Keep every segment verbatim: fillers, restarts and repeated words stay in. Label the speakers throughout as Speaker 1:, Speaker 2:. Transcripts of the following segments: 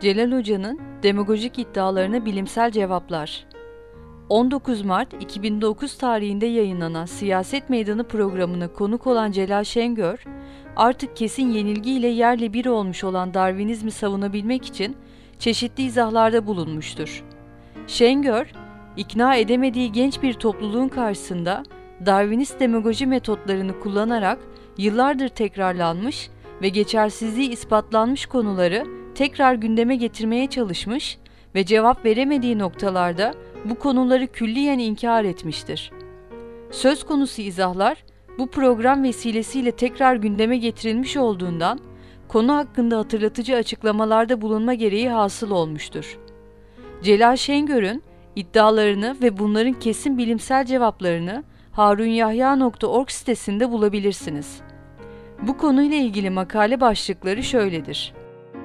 Speaker 1: Celal Hoca'nın demagojik iddialarına bilimsel cevaplar. on dokuz Mart iki bin dokuz tarihinde yayınlanan Siyaset Meydanı programına konuk olan Celal Şengör, artık kesin yenilgiyle yerle bir olmuş olan Darwinizmi savunabilmek için çeşitli izahlarda bulunmuştur. Şengör, ikna edemediği genç bir topluluğun karşısında Darwinist demagoji metotlarını kullanarak yıllardır tekrarlanmış ve geçersizliği ispatlanmış konuları tekrar gündeme getirmeye çalışmış ve cevap veremediği noktalarda bu konuları külliyen inkar etmiştir. Söz konusu izahlar bu program vesilesiyle tekrar gündeme getirilmiş olduğundan konu hakkında hatırlatıcı açıklamalarda bulunma gereği hasıl olmuştur. Celal Şengör'ün iddialarını ve bunların kesin bilimsel cevaplarını harunyahya nokta org sitesinde bulabilirsiniz. Bu konuyla ilgili makale başlıkları şöyledir: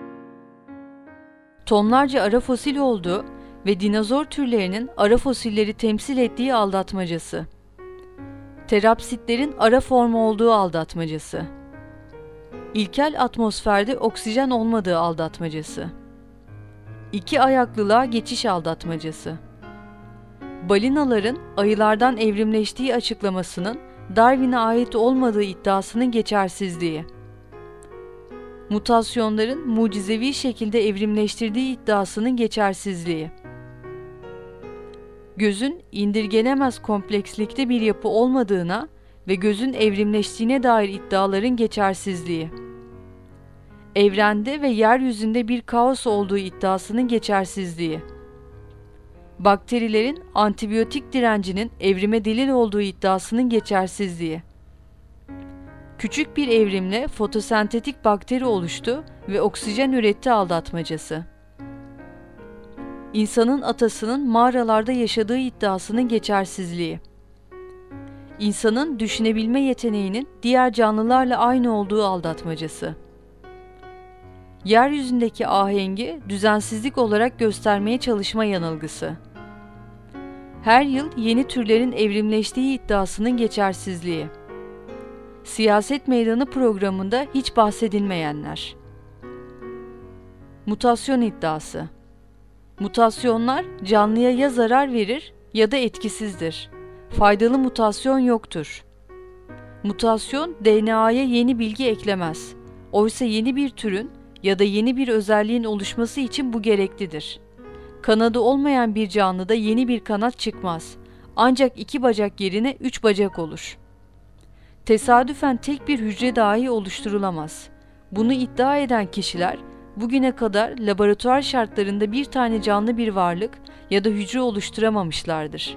Speaker 1: Tonlarca ara fosil olduğu ve dinozor türlerinin ara fosilleri temsil ettiği aldatmacası. Terapsitlerin ara formu olduğu aldatmacası. İlkel atmosferde oksijen olmadığı aldatmacası. İki ayaklılığa geçiş aldatmacası. Balinaların ayılardan evrimleştiği açıklamasının Darwin'e ait olmadığı iddiasının geçersizliği. Mutasyonların mucizevi şekilde evrimleştirdiği iddiasının geçersizliği. Gözün indirgenemez komplekslikte bir yapı olmadığına ve gözün evrimleştiğine dair iddiaların geçersizliği. Evrende ve yeryüzünde bir kaos olduğu iddiasının geçersizliği. Bakterilerin antibiyotik direncinin evrime delil olduğu iddiasının geçersizliği. Küçük bir evrimle fotosentetik bakteri oluştu ve oksijen üretti aldatmacası. İnsanın atasının mağaralarda yaşadığı iddiasının geçersizliği. İnsanın düşünebilme yeteneğinin diğer canlılarla aynı olduğu aldatmacası. Yeryüzündeki ahengi düzensizlik olarak göstermeye çalışma yanılgısı. Her yıl yeni türlerin evrimleştiği iddiasının geçersizliği. Siyaset Meydanı programında hiç bahsedilmeyenler. Mutasyon iddiası. Mutasyonlar canlıya ya zarar verir ya da etkisizdir. Faydalı mutasyon yoktur. Mutasyon D N A'ya yeni bilgi eklemez. Oysa yeni bir türün ya da yeni bir özelliğin oluşması için bu gereklidir. Kanadı olmayan bir canlıda yeni bir kanat çıkmaz. Ancak iki bacak yerine üç bacak olur. Tesadüfen tek bir hücre dahi oluşturulamaz. Bunu iddia eden kişiler bugüne kadar laboratuvar şartlarında bir tane canlı bir varlık ya da hücre oluşturamamışlardır.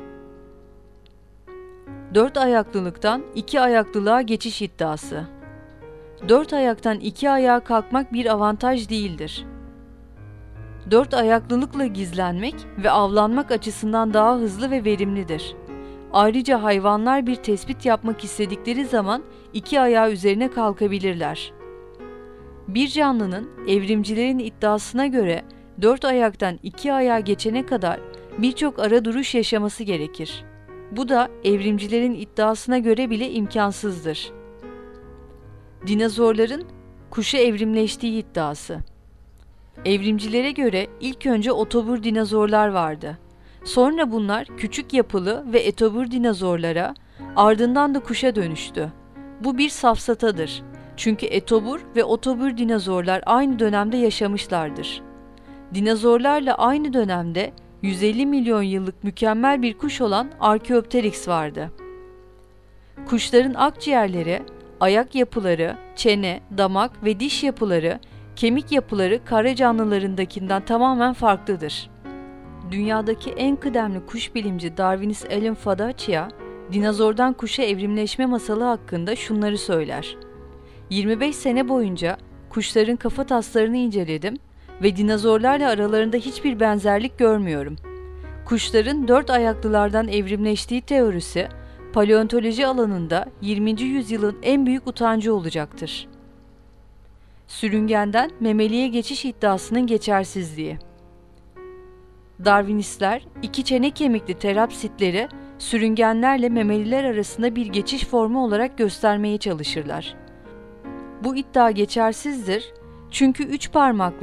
Speaker 1: Dört ayaklılıktan iki ayaklılığa geçiş iddiası. Dört ayaktan iki ayağa kalkmak bir avantaj değildir. Dört ayaklılıkla gizlenmek ve avlanmak açısından daha hızlı ve verimlidir. Ayrıca hayvanlar bir tespit yapmak istedikleri zaman iki ayağı üzerine kalkabilirler. Bir canlının evrimcilerin iddiasına göre dört ayaktan iki ayağa geçene kadar birçok ara duruş yaşaması gerekir. Bu da evrimcilerin iddiasına göre bile imkansızdır. Dinozorların kuşa evrimleştiği iddiası. Evrimcilere göre ilk önce otobur dinozorlar vardı. Sonra bunlar küçük yapılı ve etobur dinozorlara, ardından da kuşa dönüştü. Bu bir safsatadır. Çünkü etobur ve otobur dinozorlar aynı dönemde yaşamışlardır. Dinozorlarla aynı dönemde yüz elli milyon yıllık mükemmel bir kuş olan Archaeopteryx vardı. Kuşların akciğerleri, ayak yapıları, çene, damak ve diş yapıları, kemik yapıları kara canlılarındakinden tamamen farklıdır. Dünyadaki en kıdemli kuş bilimci Darwinist Alan Fadacia, dinozordan kuşa evrimleşme masalı hakkında şunları söyler: yirmi beş sene boyunca kuşların kafa taslarını inceledim ve dinozorlarla aralarında hiçbir benzerlik görmüyorum. Kuşların dört ayaklılardan evrimleştiği teorisi, paleontoloji alanında yirminci yüzyılın en büyük utancı olacaktır. Sürüngenden memeliye geçiş iddiasının geçersizliği. Darwinistler iki çene kemikli terapsitleri sürüngenlerle memeliler arasında bir geçiş formu olarak göstermeye çalışırlar. Bu iddia geçersizdir çünkü üç parmaklı,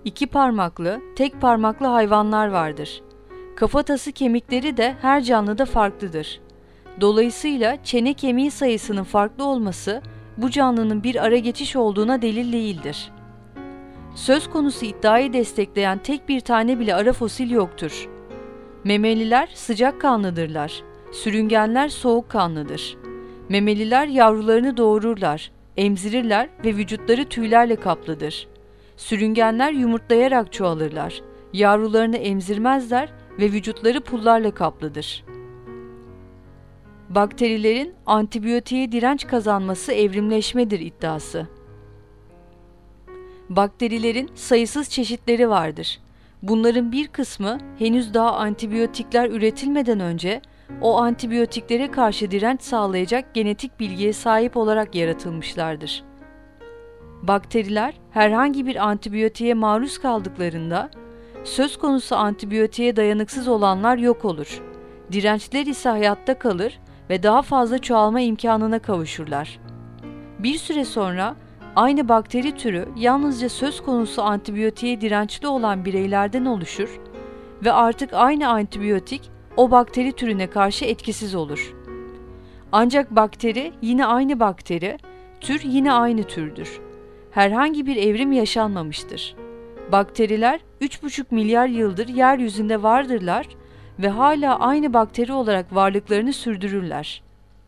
Speaker 1: İki parmaklı, tek parmaklı hayvanlar vardır. Kafatası kemikleri de her canlıda farklıdır. Dolayısıyla çene kemiği sayısının farklı olması bu canlının bir ara geçiş olduğuna delil değildir. Söz konusu iddiayı destekleyen tek bir tane bile ara fosil yoktur. Memeliler sıcakkanlıdırlar. Sürüngenler soğukkanlıdır. Memeliler yavrularını doğururlar, emzirirler ve vücutları tüylerle kaplıdır. Sürüngenler yumurtlayarak çoğalırlar. Yavrularını emzirmezler ve vücutları pullarla kaplıdır. Bakterilerin antibiyotiğe direnç kazanması evrimleşmedir iddiası. Bakterilerin sayısız çeşitleri vardır. Bunların bir kısmı henüz daha antibiyotikler üretilmeden önce o antibiyotiklere karşı direnç sağlayacak genetik bilgiye sahip olarak yaratılmışlardır. Bakteriler herhangi bir antibiyotiğe maruz kaldıklarında söz konusu antibiyotiğe dayanıksız olanlar yok olur. Dirençler ise hayatta kalır ve daha fazla çoğalma imkanına kavuşurlar. Bir süre sonra aynı bakteri türü yalnızca söz konusu antibiyotiğe dirençli olan bireylerden oluşur ve artık aynı antibiyotik o bakteri türüne karşı etkisiz olur. Ancak bakteri yine aynı bakteri, tür yine aynı türdür. Herhangi bir evrim yaşanmamıştır. Bakteriler üç buçuk milyar yıldır yeryüzünde vardırlar ve hala aynı bakteri olarak varlıklarını sürdürürler.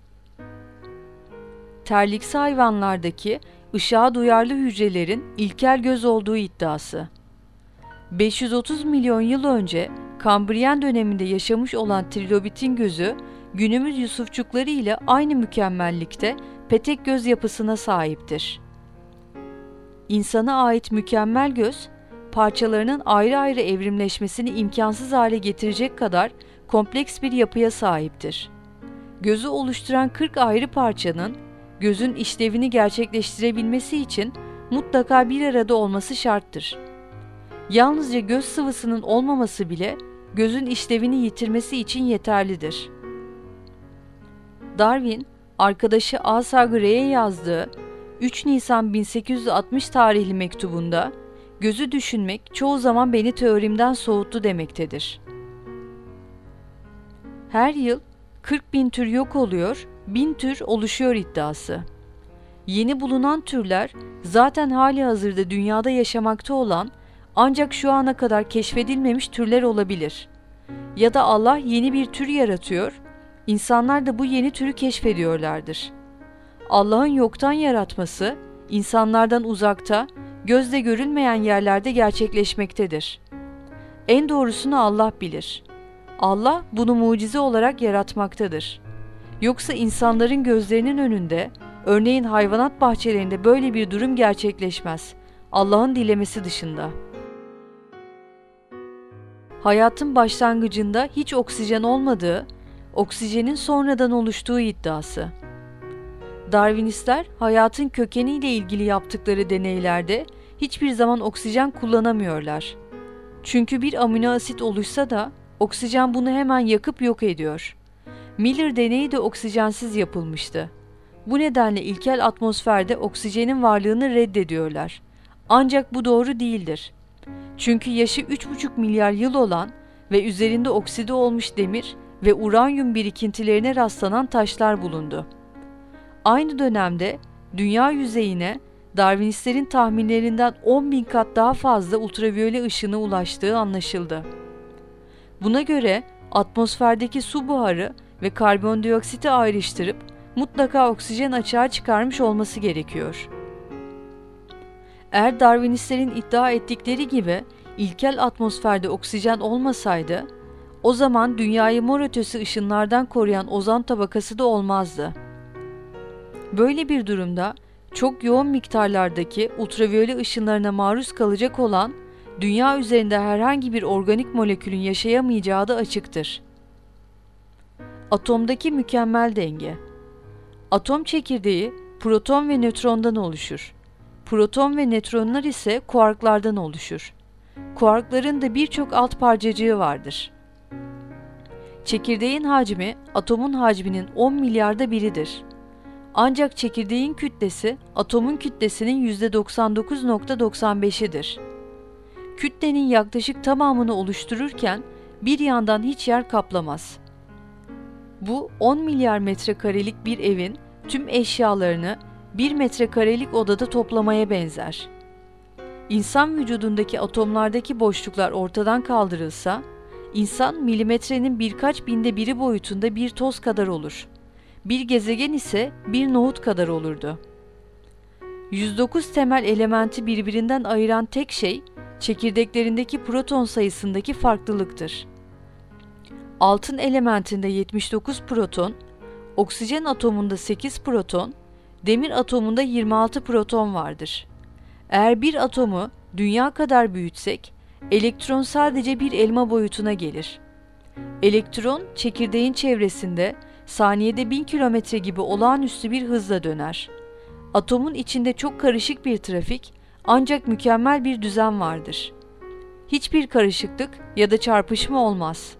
Speaker 1: Terliksi hayvanlardaki ışığa duyarlı hücrelerin ilkel göz olduğu iddiası. beş yüz otuz milyon yıl önce Kambriyen döneminde yaşamış olan trilobitin gözü, günümüz yusufçukları ile aynı mükemmellikte petek göz yapısına sahiptir. İnsana ait mükemmel göz, parçalarının ayrı ayrı evrimleşmesini imkansız hale getirecek kadar kompleks bir yapıya sahiptir. Gözü oluşturan kırk ayrı parçanın, gözün işlevini gerçekleştirebilmesi için mutlaka bir arada olması şarttır. Yalnızca göz sıvısının olmaması bile gözün işlevini yitirmesi için yeterlidir. Darwin, arkadaşı Asa Gray'e yazdığı üç Nisan bin sekiz yüz altmış tarihli mektubunda, gözü düşünmek çoğu zaman beni teorimden soğuttu demektedir. Her yıl kırk bin tür yok oluyor, bin tür oluşuyor iddiası. Yeni bulunan türler zaten hali hazırda dünyada yaşamakta olan ancak şu ana kadar keşfedilmemiş türler olabilir. Ya da Allah yeni bir tür yaratıyor, insanlar da bu yeni türü keşfediyorlardır. Allah'ın yoktan yaratması, insanlardan uzakta, gözle görülmeyen yerlerde gerçekleşmektedir. En doğrusunu Allah bilir. Allah bunu mucize olarak yaratmaktadır. Yoksa insanların gözlerinin önünde, örneğin hayvanat bahçelerinde böyle bir durum gerçekleşmez. Allah'ın dilemesi dışında. Hayatın başlangıcında hiç oksijen olmadığı, oksijenin sonradan oluştuğu iddiası. Darwinistler hayatın kökeniyle ilgili yaptıkları deneylerde hiçbir zaman oksijen kullanamıyorlar. Çünkü bir amino asit oluşsa da oksijen bunu hemen yakıp yok ediyor. Miller deneyi de oksijensiz yapılmıştı. Bu nedenle ilkel atmosferde oksijenin varlığını reddediyorlar. Ancak bu doğru değildir. Çünkü yaşı üç buçuk milyar yıl olan ve üzerinde okside olmuş demir ve uranyum birikintilerine rastlanan taşlar bulundu. Aynı dönemde dünya yüzeyine Darwinistlerin tahminlerinden on bin kat daha fazla ultraviyole ışını ulaştığı anlaşıldı. Buna göre atmosferdeki su buharı ve karbondioksiti ayrıştırıp mutlaka oksijen açığa çıkarmış olması gerekiyor. Eğer Darwinistlerin iddia ettikleri gibi ilkel atmosferde oksijen olmasaydı, o zaman dünyayı mor ötesi ışınlardan koruyan ozon tabakası da olmazdı. Böyle bir durumda çok yoğun miktarlardaki ultraviyole ışınlarına maruz kalacak olan dünya üzerinde herhangi bir organik molekülün yaşayamayacağı da açıktır. Atomdaki mükemmel denge. Atom çekirdeği proton ve nötrondan oluşur. Proton ve nötronlar ise kuarklardan oluşur. Kuarkların da birçok alt parçacığı vardır. Çekirdeğin hacmi atomun hacminin on milyarda biridir. Ancak çekirdeğin kütlesi atomun kütlesinin yüzde doksan dokuz virgül doksan beşidir. kütlenin yaklaşık tamamını oluştururken bir yandan hiç yer kaplamaz. Bu on milyar metrekarelik bir evin tüm eşyalarını bir metrekarelik odada toplamaya benzer. İnsan vücudundaki atomlardaki boşluklar ortadan kaldırılsa, insan milimetrenin birkaç binde biri boyutunda bir toz kadar olur. Bir gezegen ise bir nohut kadar olurdu. yüz dokuz temel elementi birbirinden ayıran tek şey, çekirdeklerindeki proton sayısındaki farklılıktır. Altın elementinde yetmiş dokuz proton, oksijen atomunda sekiz proton, demir atomunda yirmi altı proton vardır. Eğer bir atomu dünya kadar büyütsek, elektron sadece bir elma boyutuna gelir. Elektron, çekirdeğin çevresinde saniyede bin kilometre gibi olağanüstü bir hızla döner. Atomun içinde çok karışık bir trafik, ancak mükemmel bir düzen vardır. Hiçbir karışıklık ya da çarpışma olmaz.